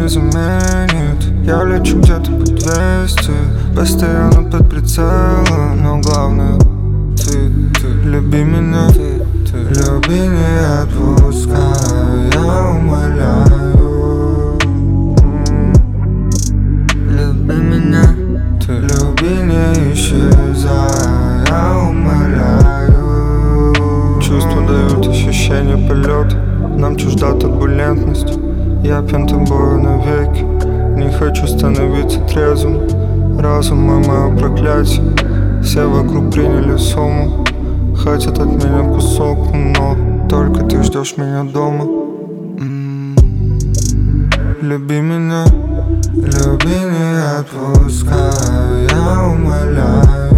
не заменит. Я лечу где-то по 200, постоянно под прицелом. Но главное, ты люби меня, люби, не отпускай, я умоляю. Люби меня, люби, не исчезай, я умоляю. Чувства дают ощущение полета, нам чужда турбулентность. Я пьян тобою навеки, не хочу становиться трезвым. Разум мое проклятие, все вокруг приняли сумму. Хотят от меня кусок, но только ты ждешь меня дома. Люби меня, люби, не отпускай, я умоляю.